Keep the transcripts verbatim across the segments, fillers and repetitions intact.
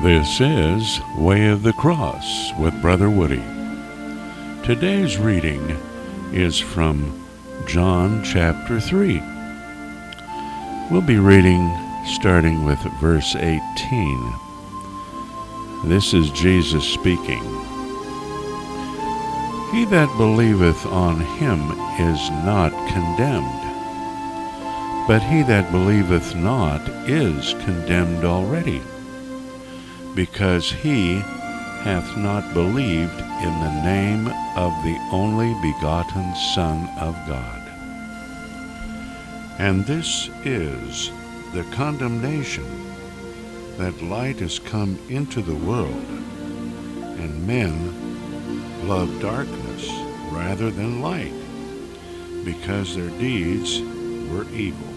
This is Way of the Cross with Brother Woody. Today's reading is from John chapter three. We'll be reading starting with verse eighteen. This is Jesus speaking. He that believeth on him is not condemned, but he that believeth not is condemned already, because he hath not believed in the name of the only begotten Son of God. And this is the condemnation, that light is come into the world, and men love darkness rather than light, because their deeds were evil.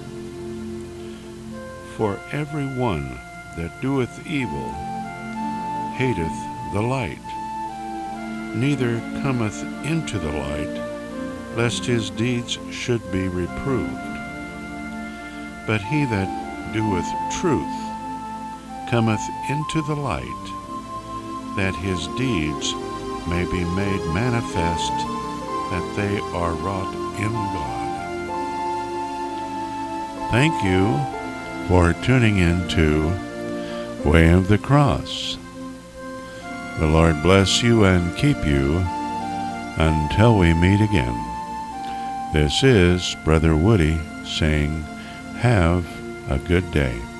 For every one that doeth evil hateth the light, neither cometh into the light, lest his deeds should be reproved. But he that doeth truth cometh into the light, that his deeds may be made manifest that they are wrought in God. Thank you for tuning in to Way of the Cross. The Lord bless you and keep you until we meet again. This is Brother Woody saying, have a good day.